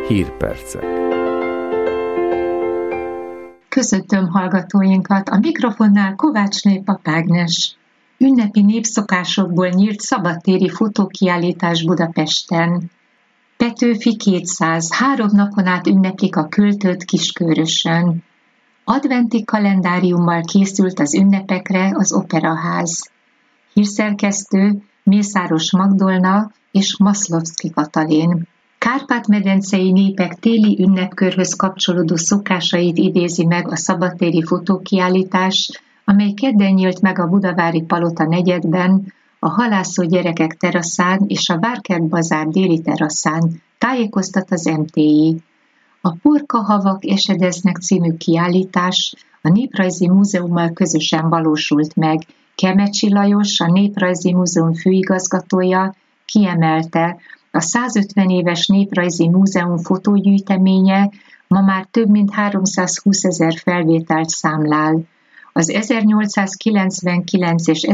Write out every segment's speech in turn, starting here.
Hírpercek. Köszöntöm hallgatóinkat, a mikrofonnál Kovácsné Ágnes. Ünnepi népszokásokból nyílt szabadtéri fotókiállítás Budapesten. Petőfi 200, 3 napon át ünneplik a költőt Kiskörösön. Adventi kalendáriummal készült az ünnepekre az Operaház. Hírszerkesztő Mészáros Magdolna és Maszlovszky Katalin. Kárpát-medencei népek téli ünnepkörhöz kapcsolódó szokásait idézi meg a szabadtéri fotókiállítás, amely kedden nyílt meg a Budavári Palota negyedben, a Halászó gyerekek teraszán és a Várkert bazár déli teraszán, tájékoztat az MTI. A Porkahavak esedeznek című kiállítás a Néprajzi Múzeummal közösen valósult meg. Kemecsi Lajos, a Néprajzi Múzeum főigazgatója kiemelte, a 150 éves Néprajzi Múzeum fotógyűjteménye ma már több mint 320 000 felvételt számlál. Az 1899 és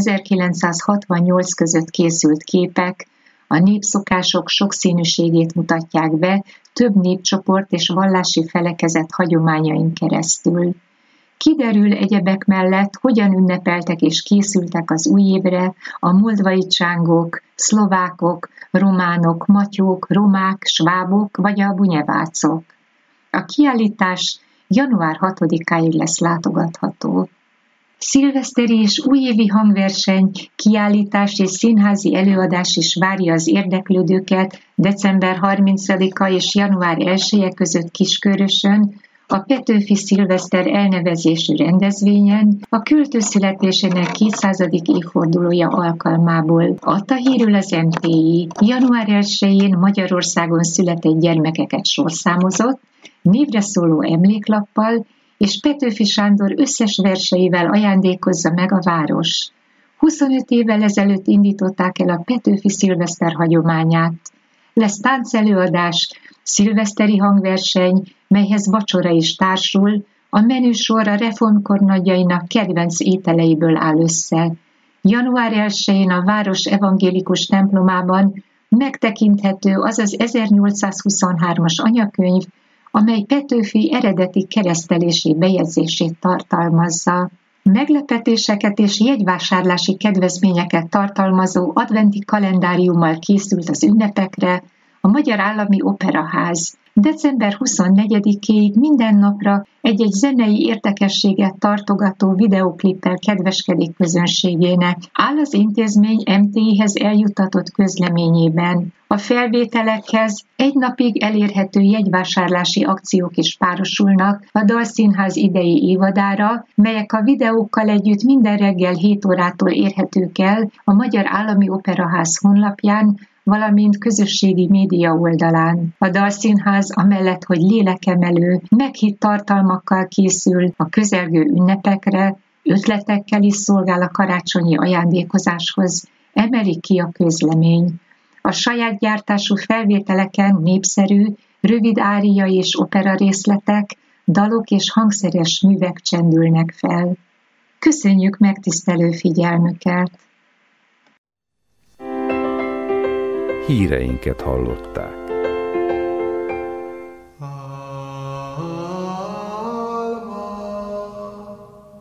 1968 között készült képek a népszokások sokszínűségét mutatják be több népcsoport és vallási felekezet hagyományain keresztül. Kiderül egyebek mellett, hogyan ünnepeltek és készültek az új évre a moldvai csángók, szlovákok, románok, matyók, romák, svábok vagy a bunyevácok. A kiállítás január 6-áig lesz látogatható. Szilveszteri és újévi hangverseny, kiállítás és színházi előadás is várja az érdeklődőket december 30-a és január 1-e között Kiskörösön, a Petőfi Szilveszter elnevezésű rendezvényen a költő születésének 200. évfordulója alkalmából. Adta hírül az MTI. Január 1-én Magyarországon született gyermekeket sorszámozott, névre szóló emléklappal, és Petőfi Sándor összes verseivel ajándékozza meg a város. 25 évvel ezelőtt indították el a Petőfi Szilveszter hagyományát. Lesz táncelőadás, szilveszteri hangverseny, melyhez vacsora is társul, a menüsor a reformkor nagyjainak kedvenc ételeiből áll össze. Január 1-én a város evangélikus templomában megtekinthető az az 1823-as anyakönyv, amely Petőfi eredeti keresztelési bejegyzését tartalmazza. Meglepetéseket és jegyvásárlási kedvezményeket tartalmazó adventi kalendáriummal készült az ünnepekre a Magyar Állami Operaház. December 24-éig minden napra egy-egy zenei érdekességet tartogató videóklippel kedveskedik közönségének, áll az intézmény MTI-hez eljuttatott közleményében. A felvételekhez egy napig elérhető jegyvásárlási akciók is párosulnak a Dalszínház idei évadára, melyek a videókkal együtt minden reggel 7 órától érhetők el a Magyar Állami Operaház honlapján, valamint közösségi média oldalán. A Dalszínház amellett, hogy lélekemelő, meghitt tartalmakkal készül a közelgő ünnepekre, ötletekkel is szolgál a karácsonyi ajándékozáshoz, emeli ki a közlemény. A saját gyártású felvételeken népszerű, rövid ária és opera részletek, dalok és hangszeres művek csendülnek fel. Köszönjük megtisztelő figyelmüket! Híreinket hallották.